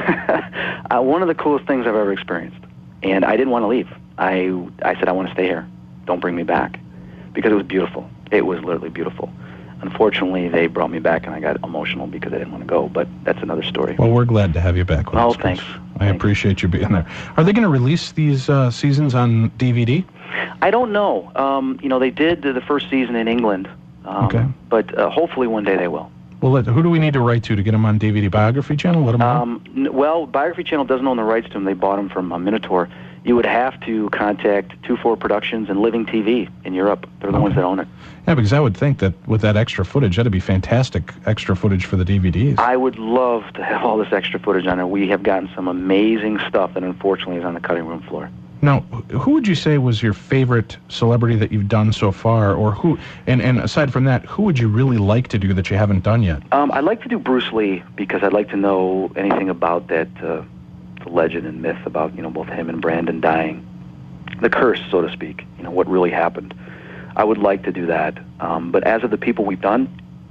one of the coolest things I've ever experienced. And I didn't want to leave. I said, I want to stay here. Don't bring me back. Because it was beautiful. It was literally beautiful. Unfortunately, they brought me back, and I got emotional because I didn't want to go, but that's another story. Well, we're glad to have you back with us. Oh, thanks. I appreciate you being there. Are they going to release these seasons on DVD? I don't know. They did the first season in England, okay. But hopefully one day they will. Well, who do we need to write to get them on DVD? Biography Channel? Let them know? Well, Biography Channel doesn't own the rights to them. They bought them from Minotaur. You would have to contact 2-4 Productions and Living TV in Europe. They're the ones that own it. Yeah, because I would think that with that extra footage, that'd be fantastic extra footage for the DVDs. I would love to have all this extra footage on there. We have gotten some amazing stuff that unfortunately is on the cutting room floor. Now, who would you say was your favorite celebrity that you've done so far, or who? And aside from that, who would you really like to do that you haven't done yet? I'd like to do Bruce Lee because I'd like to know anything about that the legend and myth about both him and Brandon dying, the curse, so to speak. What really happened. I would like to do that. But as of the people we've done,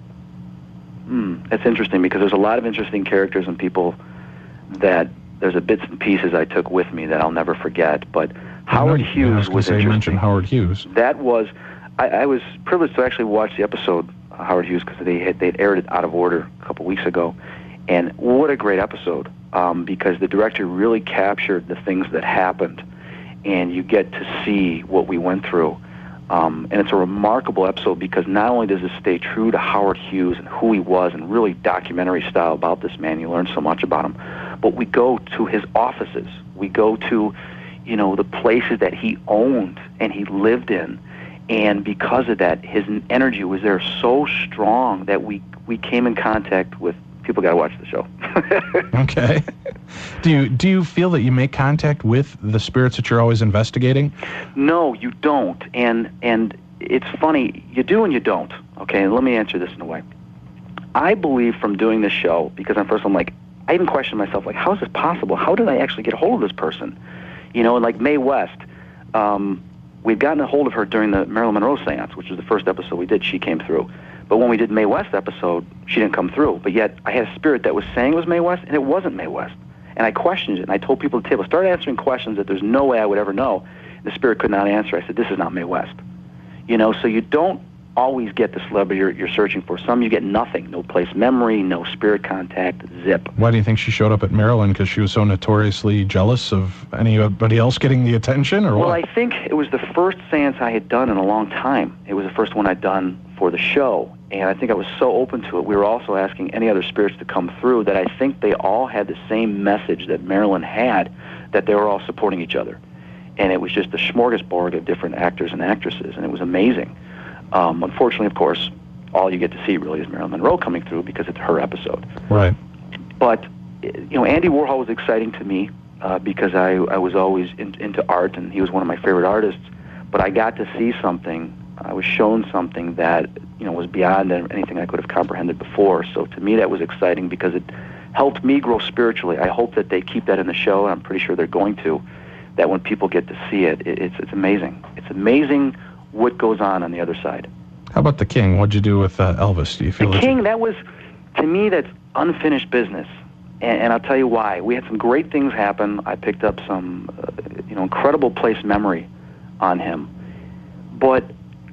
that's interesting because there's a lot of interesting characters and people that. There's a bits and pieces I took with me that I'll never forget. But Howard Hughes was interesting. You mentioned Howard Hughes. That was, I was privileged to actually watch the episode, Howard Hughes, because they'd aired it out of order a couple weeks ago. And what a great episode, because the director really captured the things that happened, and you get to see what we went through. And it's a remarkable episode because not only does it stay true to Howard Hughes and who he was and really documentary style about this man, you learn so much about him, but we go to his offices. We go to, the places that he owned and he lived in. And because of that, his energy was there so strong that we came in contact with people. Got to watch the show. Okay. Do you feel that you make contact with the spirits that you're always investigating? No, you don't. And it's funny, you do and you don't. Okay, and let me answer this in a way. I believe from doing this show, because I'm like, I even question myself, like, how is this possible? How did I actually get a hold of this person? And like Mae West, we'd gotten a hold of her during the Marilyn Monroe seance, which was the first episode we did. She came through. But when we did Mae West episode, she didn't come through. But yet I had a spirit that was saying it was Mae West, and it wasn't Mae West. And I questioned it, and I told people at the table, start answering questions that there's no way I would ever know. And the spirit could not answer. I said, this is not Mae West. So you don't always get the celebrity you're searching for. Some you get nothing. No place memory, no spirit contact, zip. Why do you think she showed up at Maryland? Because she was so notoriously jealous of anybody else getting the attention, or what? Well, I think it was the first seance I had done in a long time. It was the first one I'd done for the show, and I think I was so open to it. We were also asking any other spirits to come through that I think they all had the same message that Marilyn had, that they were all supporting each other. And it was just a smorgasbord of different actors and actresses, and it was amazing. Unfortunately, of course, all you get to see really is Marilyn Monroe coming through because it's her episode. Right. But, Andy Warhol was exciting to me because I was always into art, and he was one of my favorite artists. But I got to see something. I was shown something that, was beyond anything I could have comprehended before. So to me, that was exciting because it helped me grow spiritually. I hope that they keep that in the show, and I'm pretty sure they're going to, that when people get to see it, it's amazing. It's amazing what goes on the other side. How about The King? What'd you do with Elvis? Do you feel The King, that was, to me, that's unfinished business. And I'll tell you why. We had some great things happen. I picked up some, incredible place memory on him. But,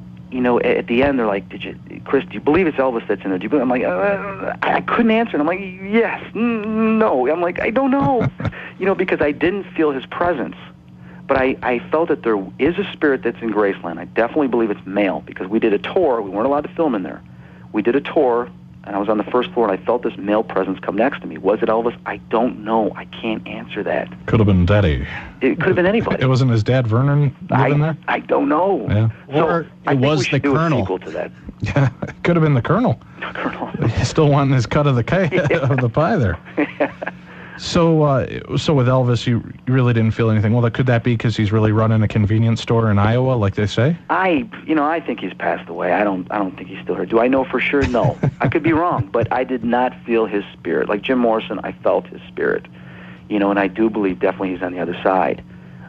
at the end, they're like, Chris, do you believe it's Elvis that's in there? Do you believe? I'm like, I couldn't answer. And I'm like, yes, no. I'm like, I don't know. Because I didn't feel his presence. But I felt that there is a spirit that's in Graceland. I definitely believe it's male because we did a tour. We weren't allowed to film in there. We did a tour, and I was on the first floor, and I felt this male presence come next to me. Was it Elvis? I don't know. I can't answer that. Could have been Daddy. It could have been anybody. It wasn't his dad, Vernon, living there? I don't know. Yeah. Or I it think was we should the do Colonel. A sequel to that. Yeah, it could have been the Colonel. He's still wanting his cut of the of the pie there. So with Elvis, you really didn't feel anything. Well, could that be because he's really running a convenience store in Iowa, like they say? I think he's passed away. I don't think he's still here. Do I know for sure? No. I could be wrong, but I did not feel his spirit. Like Jim Morrison, I felt his spirit. And I do believe definitely he's on the other side.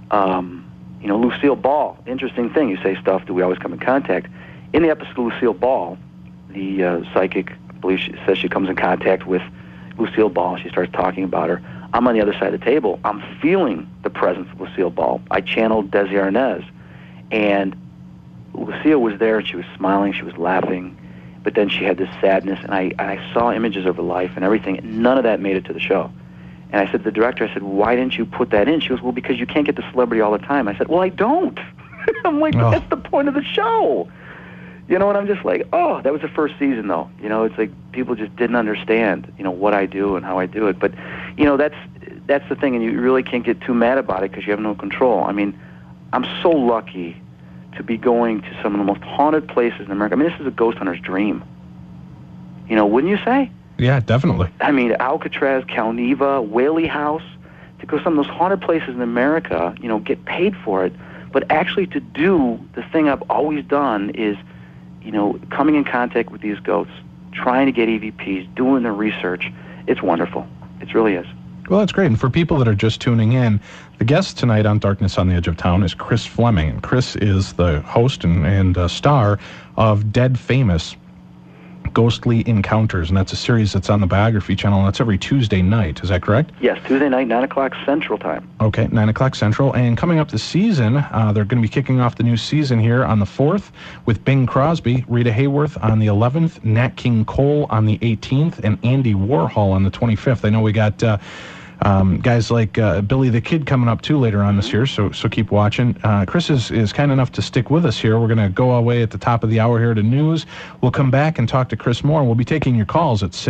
Lucille Ball, interesting thing. You say stuff, do we always come in contact? In the episode of Lucille Ball, the psychic, I believe she says she comes in contact with Lucille Ball. She starts talking about her. I'm on the other side of the table. I'm feeling the presence of Lucille Ball. I channeled Desi Arnaz. And Lucille was there, and she was smiling, she was laughing, but then she had this sadness, and I saw images of her life and everything, and none of that made it to the show. And I said to the director, I said, why didn't you put that in? She goes, well, because you can't get the celebrity all the time. I said, well, I don't. I'm like, that's the point of the show. You know, and I'm just like, oh, that was the first season, though. You know, it's like people just didn't understand, you know, what I do and how I do it. But, you know, that's the thing, and you really can't get too mad about it because you have no control. I mean, I'm so lucky to be going to some of the most haunted places in America. I mean, this is a ghost hunter's dream. You know, wouldn't you say? Yeah, definitely. I mean, Alcatraz, Calneva, Whaley House, to go to some of those haunted places in America, you know, get paid for it, but actually to do the thing I've always done is, you know, coming in contact with these ghosts, trying to get EVPs, doing the research. It's wonderful. It really is. Well, that's great. And for people that are just tuning in, the guest tonight on Darkness on the Edge of Town is Chris Fleming. And Chris is the host and star of Dead Famous, Ghostly Encounters, and that's a series that's on the Biography Channel, and that's every Tuesday night. Is that correct? Yes, Tuesday night, 9 o'clock Central Time. Okay, 9 o'clock Central. And coming up this season, they're going to be kicking off the new season here on the 4th with Bing Crosby, Rita Hayworth on the 11th, Nat King Cole on the 18th, and Andy Warhol on the 25th. I know we got guys like Billy the Kid coming up too later on this year, so keep watching. Chris is kind enough to stick with us here. We're going to go away at the top of the hour here to news. We'll come back and talk to Chris more, and we'll be taking your calls at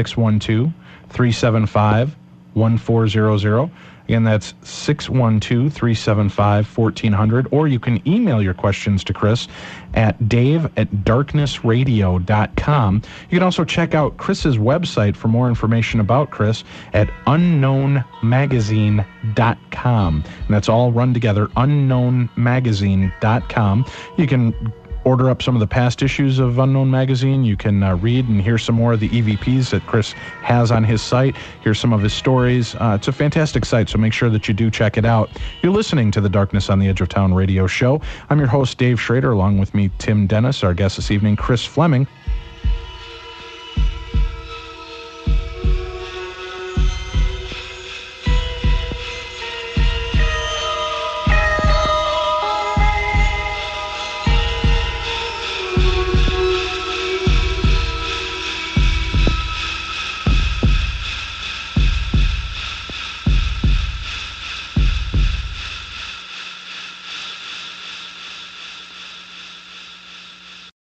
612-375-1400. Again, that's 612-375-1400, or you can email your questions to Chris at dave@darknessradio.com. You can also check out Chris's website for more information about Chris at unknownmagazine.com. And that's all run together, unknownmagazine.com. You can order up some of the past issues of Unknown Magazine. You can read and hear some more of the EVPs that Chris has on his site. Hear some of his stories. It's a fantastic site, so make sure that you do check it out. You're listening to the Darkness on the Edge of Town radio show. I'm your host, Dave Schrader, along with me, Tim Dennis. Our guest this evening, Chris Fleming.